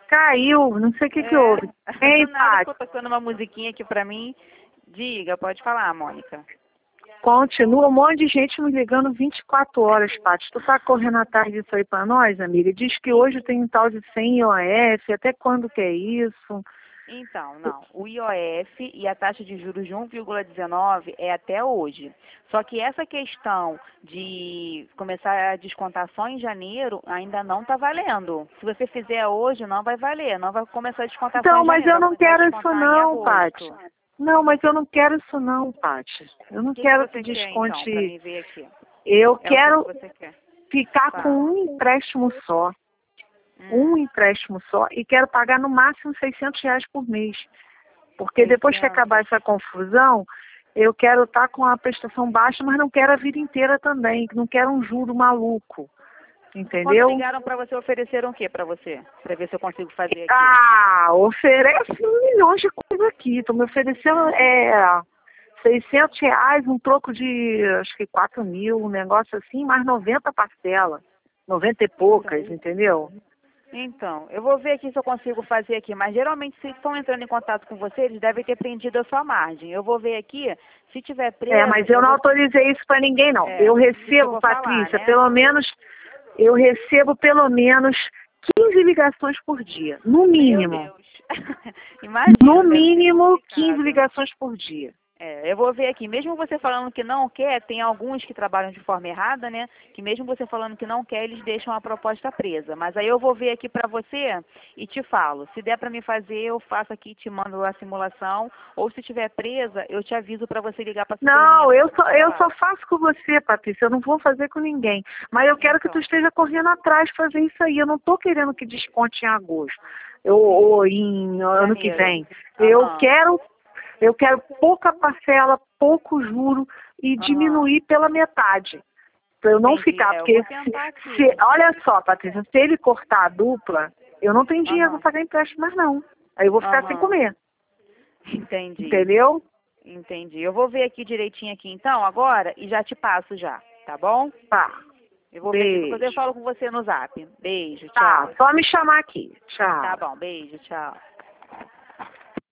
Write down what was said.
Caiu, não sei o que que houve. Hein, Do nada ficou Paty? tocando uma musiquinha aqui pra mim. Diga, pode falar, Mônica. Continua um monte de gente me ligando 24 horas, Paty. Tu tá correndo atrás disso aí pra nós, amiga? Diz que hoje tem um tal de 100 IOF, até quando que é isso? Então, não. O IOF e a taxa de juros de 1,19 é até hoje. Só que essa questão de começar a descontar só em janeiro ainda não está valendo. Se você fizer hoje, não vai valer. Não vai começar a descontar só Então, em mas janeiro. eu Vai não começar a quero isso descontar em não, Paty. agosto. Não, mas eu não quero isso não, Paty. Eu não O que quero que você quer, então, para desconte. mim ver aqui? Eu É o que quero você quer? ficar com Tá. um empréstimo só. Hum, Um empréstimo só. E quero pagar no máximo R$ 600 por mês. Porque depois que 600. acabar essa confusão, eu quero estar com a prestação baixa, mas não quero a vida inteira também. Não quero um juro maluco. Quando Entendeu? ligaram para você, ofereceram o que para você? Para ver se eu consigo fazer aqui. Ah, oferece milhões de coisas aqui. Estão me oferecendo R$ 600, um troco de acho que 4 mil, um negócio assim, mais 90 parcelas. 90 e poucas, entendeu? Então, eu vou ver aqui se eu consigo fazer aqui, mas geralmente se estão entrando em contato com você, eles devem ter prendido a sua margem. Eu vou ver aqui, se tiver preso, Mas eu eu não vou... autorizei isso para ninguém, não. É, Eu isso que eu recebo, vou falar, Patrícia, né? eu recebo pelo menos 15 ligações por dia, no Meu mínimo. Deus. No Imagino, deve ser mínimo, 15 complicado. ligações por dia. É, eu vou ver aqui, mesmo você falando que não quer, tem alguns que trabalham de forma errada, né? Que mesmo você falando que não quer, eles deixam a proposta presa. Mas aí eu vou ver aqui pra você e te falo. Se der pra me fazer, eu faço aqui, te mando a simulação. Ou se tiver presa, eu te aviso pra você ligar pra Não, Superminha. eu só faço com você, Patrícia. Eu não vou fazer com ninguém. Mas eu quero que tu Então, esteja correndo atrás fazer isso aí. Eu não estou querendo que desconte em agosto ou em ano que janeiro. vem. Eu Aham, quero, eu quero pouca parcela, pouco juro e aham. diminuir pela metade. Para eu não Entendi. ficar, É, eu porque vou tentar aqui. olha só, Patrícia, se ele cortar a dupla, eu não tenho dinheiro para Aham, pagar empréstimo mais não. Aí eu vou ficar sem aham. comer, Entendi. entendeu? Entendi. Eu vou ver aqui direitinho aqui então agora e já te passo já, tá bom? Tá, Eu vou ver aqui, depois eu beijo. falo com você no zap. Beijo, Tá, tchau. só me chamar aqui. Tá Tchau. bom, beijo, tchau.